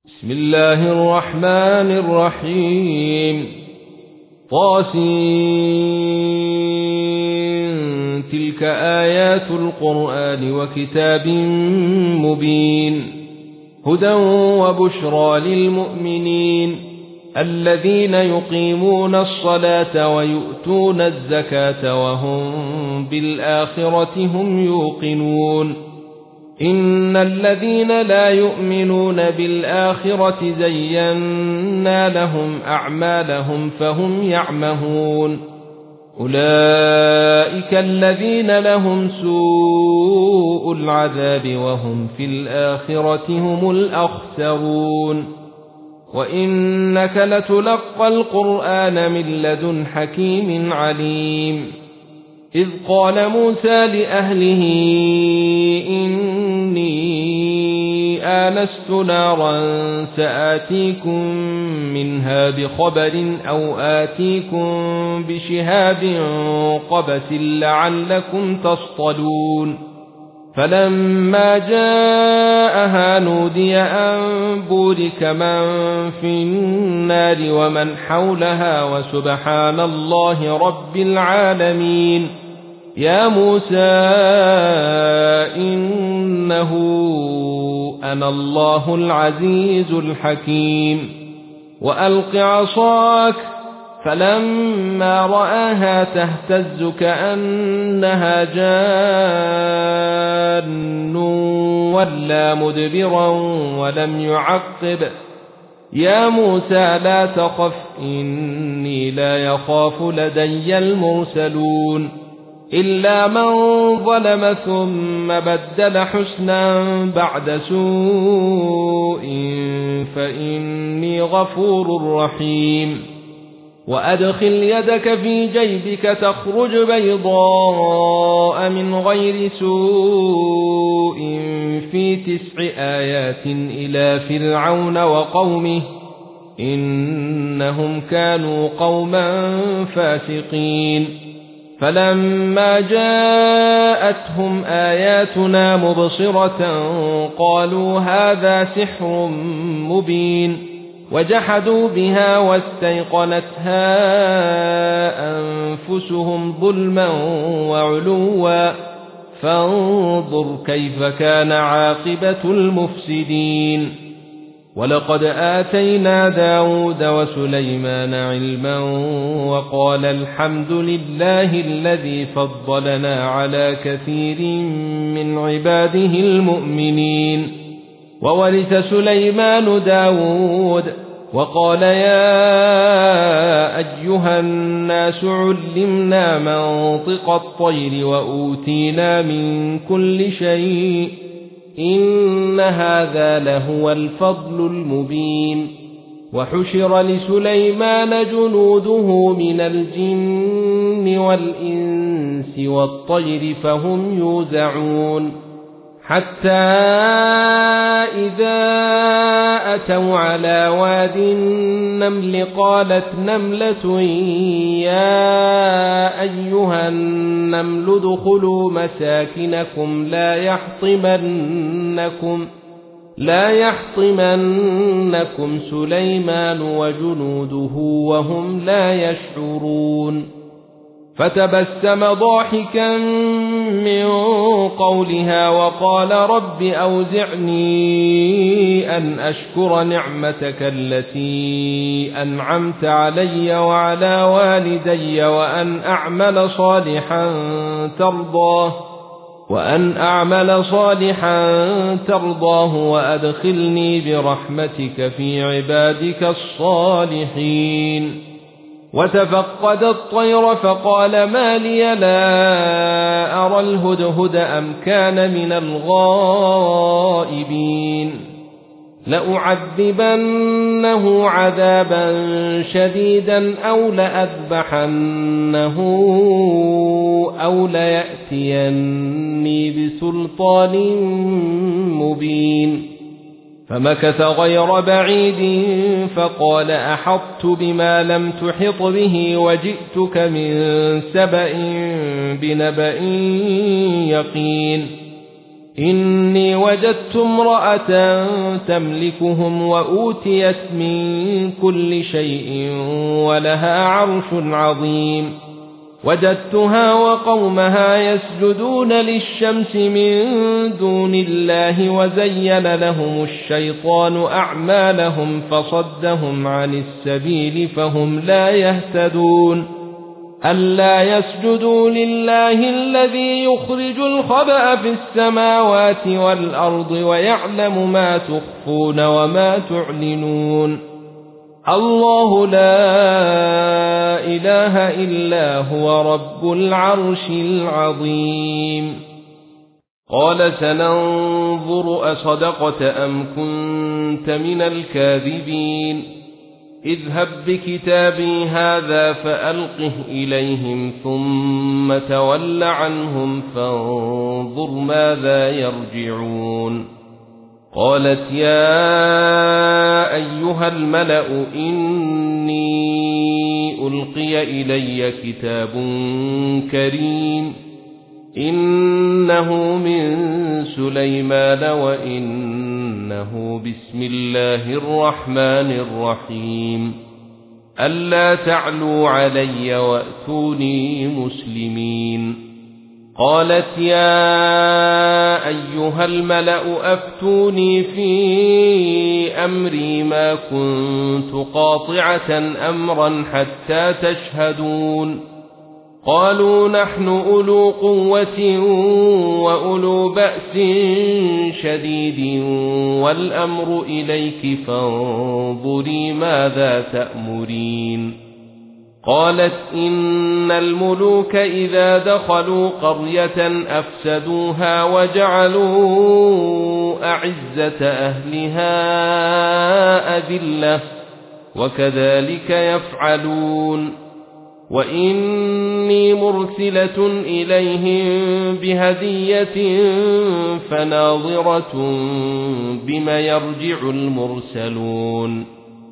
بسم الله الرحمن الرحيم طاسين تلك آيات القرآن وكتاب مبين هدى وبشرى للمؤمنين الذين يقيمون الصلاة ويؤتون الزكاة وهم بالآخرة هم يوقنون إن الذين لا يؤمنون بالآخرة زينا لهم أعمالهم فهم يعمهون أولئك الذين لهم سوء العذاب وهم في الآخرة هم الأخسرون وإنك لتلقى القرآن من لدن حكيم عليم إذ قال موسى لأهله إني آنست نارا سآتيكم منها بخبر أو آتيكم بشهاب قبس لعلكم تصطلون فلما جاءها نودي أن بورك من في النار ومن حولها وسبحان الله رب العالمين يا موسى إنه أنا الله العزيز الحكيم وألق عصاك فلما رآها تهتز كأنها جان ولا مدبرا ولم يعقب يا موسى لا تخف إني لا يخاف لدي المرسلون إلا من ظلم ثم بدل حسنا بعد سوء فإني غفور رحيم وأدخل يدك في جيبك تخرج بيضاء من غير سوء في 9 آيات إلى فرعون وقومه إنهم كانوا قوما فاسقين فلما جاءتهم آياتنا مبصرة قالوا هذا سحر مبين وجحدوا بها واستيقنتها أنفسهم ظلما وعلوا فانظر كيف كان عاقبة المفسدين ولقد آتينا داود وسليمان علما وقال الحمد لله الذي فضلنا على كثير من عباده المؤمنين وورث سليمان داود وقال يا أيها الناس علمنا منطق الطير وأوتينا من كل شيء إن هذا لهو الفضل المبين وحشر لسليمان جنوده من الجن والإنس والطير فهم يوزعون حتى إذا أتوا على واد النمل قالت نملة يا أيها النمل ادخلوا مساكنكم لا يحطمنكم سليمان وجنوده وهم لا يشعرون فتبسم ضاحكا من قولها وقال رب أوزعني أن أشكر نعمتك التي أنعمت علي وعلى والدي وأن أعمل صالحا ترضاه وأدخلني برحمتك في عبادك الصالحين وتفقد الطير فقال ما لي لا أرى الهدهد أم كان من الغائبين لأعذبنه عذابا شديدا أو لأذبحنه أو ليأتيني بسلطان مبين فمكث غير بعيد فقال أحطت بما لم تحط به وجئتك من سبأ بنبأ يقين إني وجدت امرأة تملكهم وأوتيت من كل شيء ولها عرش عظيم وجدتها وقومها يسجدون للشمس من دون الله وزين لهم الشيطان أعمالهم فصدهم عن السبيل فهم لا يهتدون ألا يسجدوا لله الذي يخرج الخبأ في السماوات والأرض ويعلم ما تخفون وما تعلنون الله لا إله إلا هو رب العرش العظيم قال سننظر أصدقت أم كنت من الكاذبين اذهب بكتابي هذا فألقه إليهم ثم تول عنهم فانظر ماذا يرجعون قالت يا أيها الملأ إني ألقي إلي كتاب كريم إنه من سليمان وإنه بسم الله الرحمن الرحيم ألا تعلوا علي وأتوني مسلمين قالت يا أيها الملأ أفتوني في أمري ما كنت قاطعة أمرا حتى تشهدون قالوا نحن أولو قوة وأولو بأس شديد والأمر إليك فانظري ماذا تأمرين قالت إن الملوك إذا دخلوا قرية أفسدوها وجعلوا أعزة أهلها أذلة وكذلك يفعلون وإني مرسلة إليهم بهدية فناظرة بما يرجع المرسلون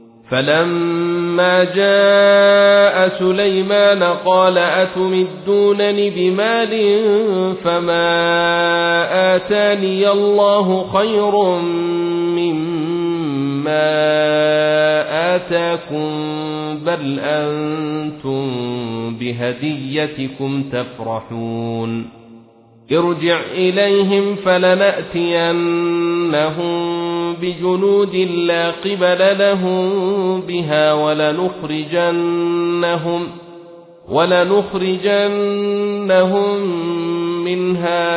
فلما جاء سليمان قال أتمدونني بمال فما آتاني الله خير مما آتاكم بل أنتم بهديتكم تفرحون ارجع إليهم فلنأتينهم بجنود لا قبل لهم بها ولنخرجنهم منها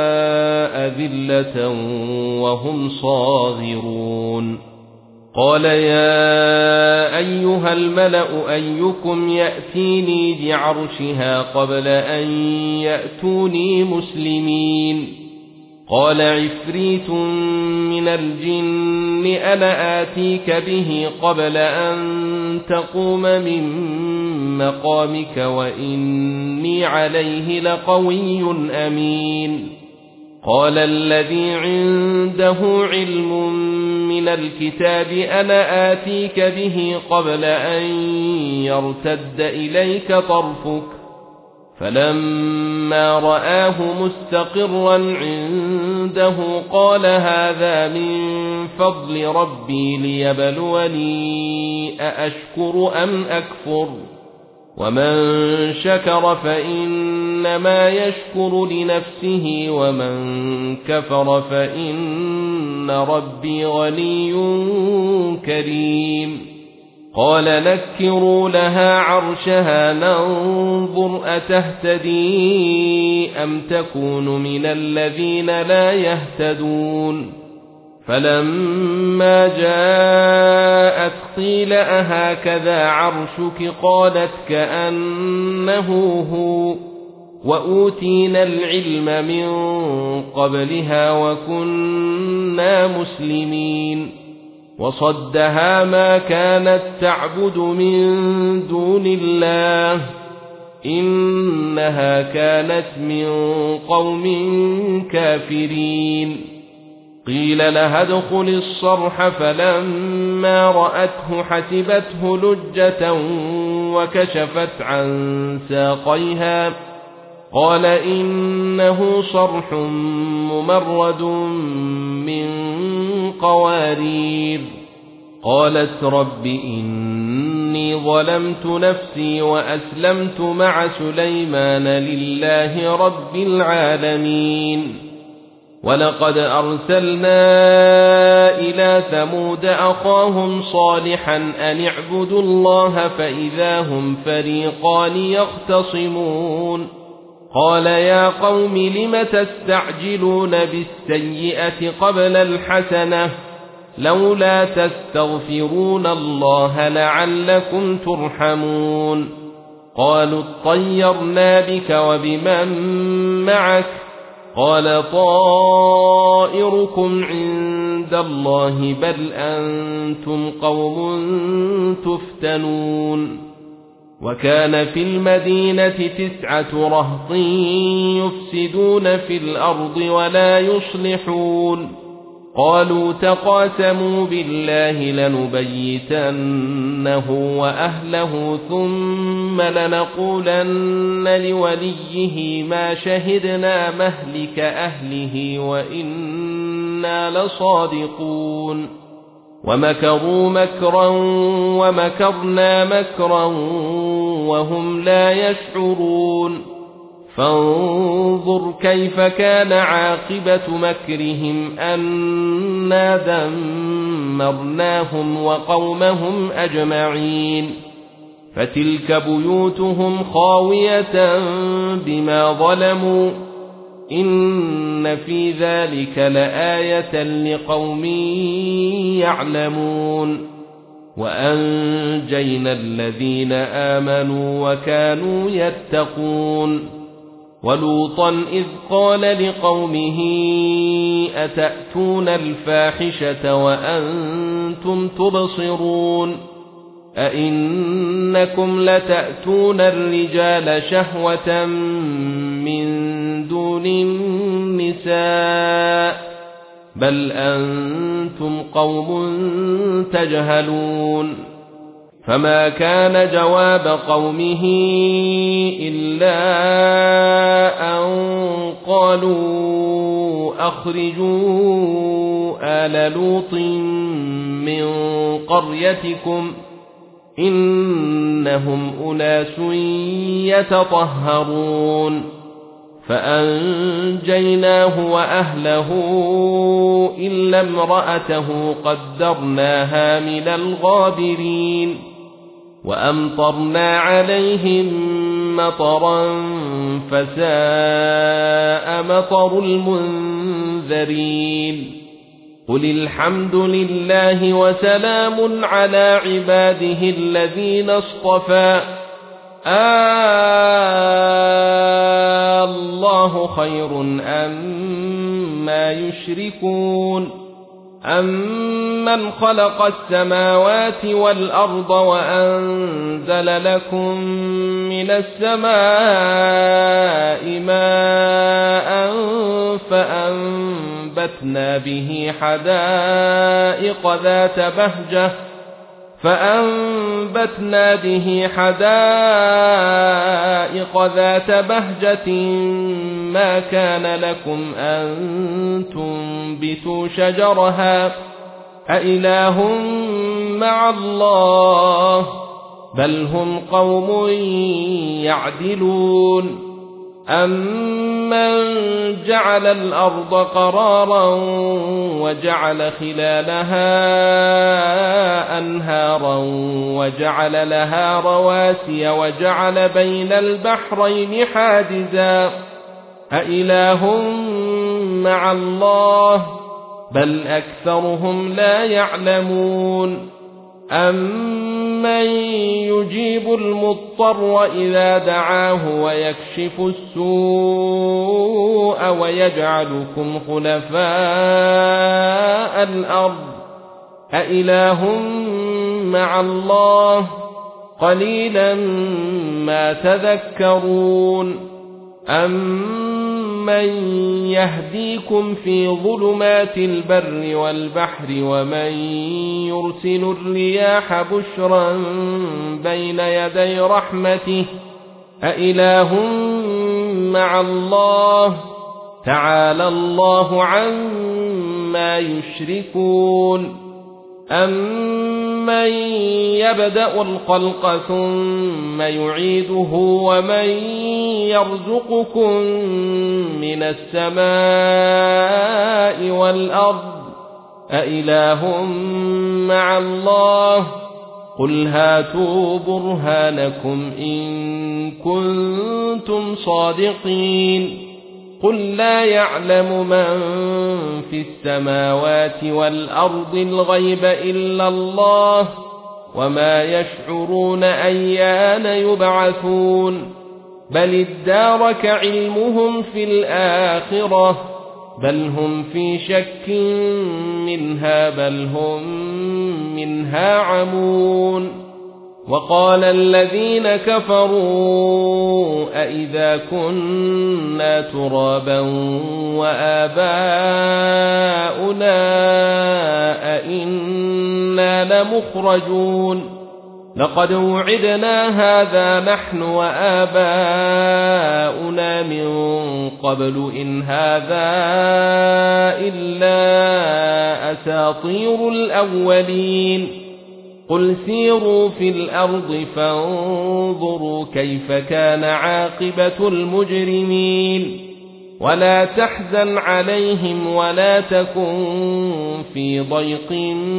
أذلة وهم صاغرون قال يا أيها الملأ أيكم يأتيني بعرشها قبل أن يأتوني مسلمين قال عفريت من الجن أنا آتيك به قبل أن تقوم من مقامك وإني عليه لقوي أمين قال الذي عنده علم من الكتاب أنا آتيك به قبل أن يرتد إليك طرفك فلما رآه مستقرا عنده قال هذا من فضل ربي ليبلوني أأشكر أم أكفر ومن شكر فإنما يشكر لنفسه ومن كفر فإن ربي غني كريم قال نكروا لها عرشها ننظر أتهتدي أم تكون من الذين لا يهتدون فلما جاءت قيل أهكذا عرشك قالت كأنه هو وأوتينا العلم من قبلها وكنا مسلمين وصدها ما كانت تعبد من دون الله إنها كانت من قوم كافرين قيل لها ادخل الصرح فلما رأته حسبته لجة وكشفت عن ساقيها قال إنه صرح ممرد من قوارير. قالت رب إني ظلمت نفسي وأسلمت مع سليمان لله رب العالمين. ولقد أرسلنا إلى ثمود أخاهم صالحا أن اعبدوا الله فإذا هم فريقان يختصمون. قال يا قوم لم تستعجلون بالسيئة قبل الحسنة لولا تستغفرون الله لعلكم ترحمون. قالوا اطيرنا بك وبمن معك قال طائركم عند الله بل أنتم قوم تفتنون. وكان في المدينة 9 رهط يفسدون في الأرض ولا يصلحون. قالوا تقاسموا بالله لنبيتنه وأهله ثم لنقولن لوليه ما شهدنا مهلك أهله وإنا لصادقون. ومكروا مكرا ومكرنا مكرا وهم لا يشعرون. فانظر كيف كان عاقبة مكرهم أنا دمرناهم وقومهم أجمعين. فتلك بيوتهم خاوية بما ظلموا إن في ذلك لآية لقوم يعلمون. وأنجينا الذين آمنوا وكانوا يتقون. ولوطا إذ قال لقومه أتأتون الفاحشة وأنتم تبصرون أئنكم لتأتون الرجال شهوة من دون النساء بل أنتم قوم تجهلون. فما كان جواب قومه إلا أن قالوا أخرجوا آل لوط من قريتكم إنهم أناس يتطهرون. فأنجيناه وأهله إلا امرأته قدرناها من الغابرين. وأمطرنا عليهم مطرا فساء مطر المنذرين. قل الحمد لله وسلام على عباده الذين اصطفى الله خير أما يشركون. أمن خلق السماوات والأرض وأنزل لكم من السماء ماء فأنبتنا به حدائق ذات بهجة ما كان لكم أن تنبتوا شجرها أإله مع الله بل هم قوم يعدلون. أمن جعل الأرض قرارا وجعل خلالها أنهارا وجعل لها رواسي وجعل بين البحرين حاجزا أإله مع الله بل أكثرهم لا يعلمون. أمن يجيب المضطر إذا دعاه ويكشف السوء ويجعلكم خلفاء الأرض أإله مع الله قليلا ما تذكرون. أمن يهديكم في ظلمات البر والبحر ومن يرسل الرياح بشرا بين يدي رحمته أإله مع الله تعالى الله عما يشركون أمن يبدأ الخلق ثم يعيده ومن يرزقكم من السماء والأرض أإله مع الله قل هاتوا برهانكم إن كنتم صادقين قل لا يعلم من في السماوات والأرض الغيب إلا الله وما يشعرون أيان يبعثون بل ادارك علمهم في الآخرة بل هم في شك منها بل هم منها عمون وقال الذين كفروا أئذا كنا ترابا وآباؤنا أئنا لمخرجون لقد وعدنا هذا نحن وآباؤنا من قبل إن هذا إلا أساطير الأولين قل سيروا في الأرض فانظروا كيف كان عاقبة المجرمين ولا تحزن عليهم ولا تكن في ضيق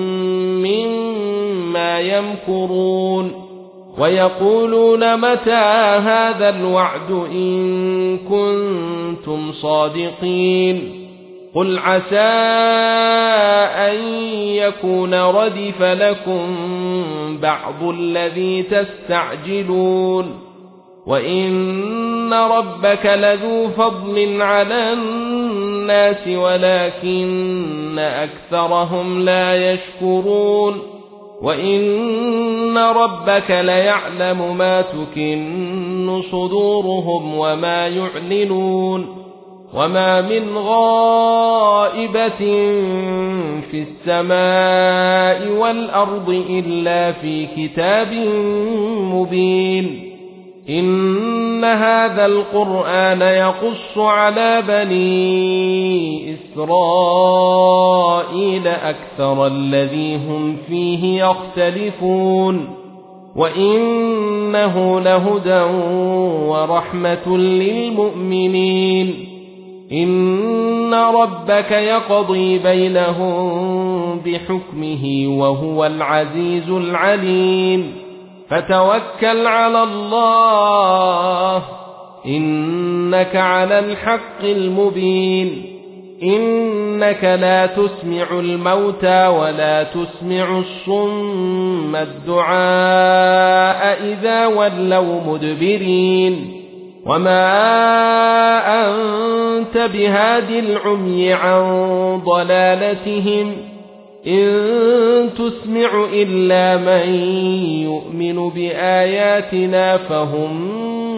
مما يمكرون ويقولون متى هذا الوعد إن كنتم صادقين قل عسى أن يكون ردف لكم بعض الذي تستعجلون وإن ربك لذو فضل على الناس ولكن أكثرهم لا يشكرون وإن ربك ليعلم ما تكن صدورهم وما يعلنون وما من غائبة في السماء والأرض إلا في كتاب مبين إن هذا القرآن يقص على بني إسرائيل أكثر الذي هم فيه يختلفون وإنه لهدى ورحمة للمؤمنين إن ربك يقضي بينهم بحكمه وهو العزيز العليم فتوكل على الله إنك على الحق المبين إنك لا تسمع الموتى ولا تسمع الصم الدعاء إذا ولوا مدبرين وما أنت بهاد العمي عن ضلالتهم إن تسمع إلا من يؤمن بآياتنا فهم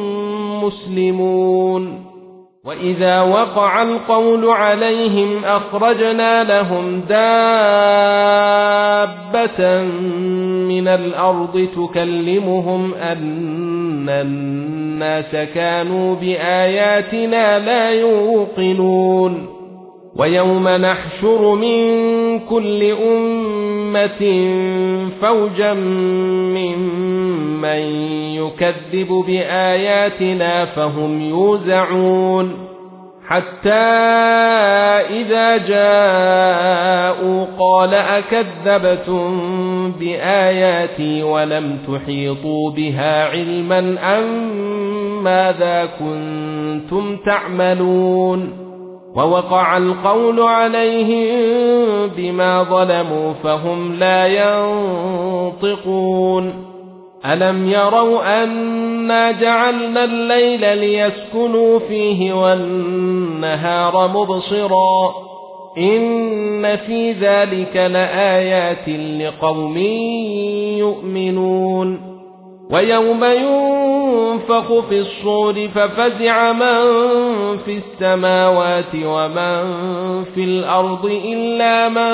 مسلمون وإذا وقع القول عليهم أخرجنا لهم دابة من الأرض تكلمهم أن الناس كانوا بآياتنا لا يوقنون ويوم نحشر من كل أمة فوجا ممن يكذب بآياتنا فهم يوزعون حتى إذا جاءوا قال أكذبتم بآياتي ولم تحيطوا بها علما أم ماذا كنتم تعملون ووقع القول عليهم بما ظلموا فهم لا ينطقون ألم يروا أنا جعلنا الليل ليسكنوا فيه والنهار مبصرا إن في ذلك لآيات لقوم يؤمنون ويوم ينفخ في الصور ففزع من في السماوات ومن في الأرض إلا من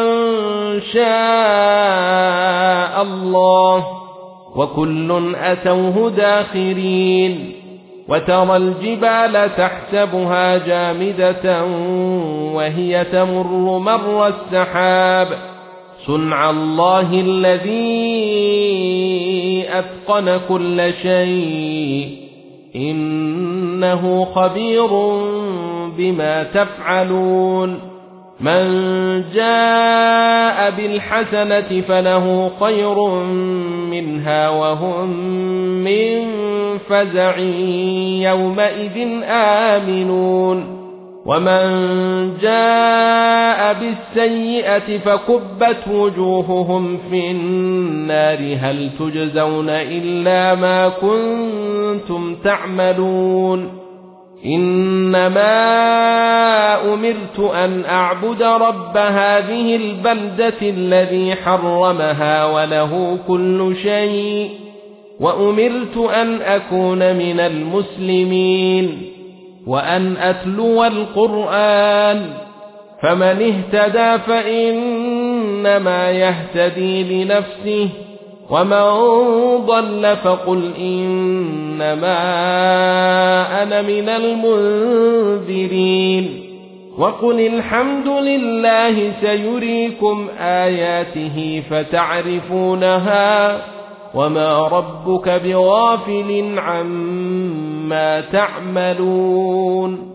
شاء الله وكل أتوه داخرين وترى الجبال تحسبها جامدة وهي تمر مر السحاب صنع الله الذي أتقن كل شيء إنه خبير بما تفعلون من جاء بالحسنة فله خير منها وهم من فزع يومئذ آمنون ومن جاء بالسيئة فكبت وجوههم في النار هل تجزون إلا ما كنتم تعملون إنما أمرت أن أعبد رب هذه البلدة الذي حرمها وله كل شيء وأمرت أن أكون من المسلمين وأن أتلو القرآن فمن اهتدى فإنما يهتدي لنفسه ومن ضل فقل إنما أنا من المنذرين وقل الحمد لله سيريكم آياته فتعرفونها وما ربك بغافل عما تعملون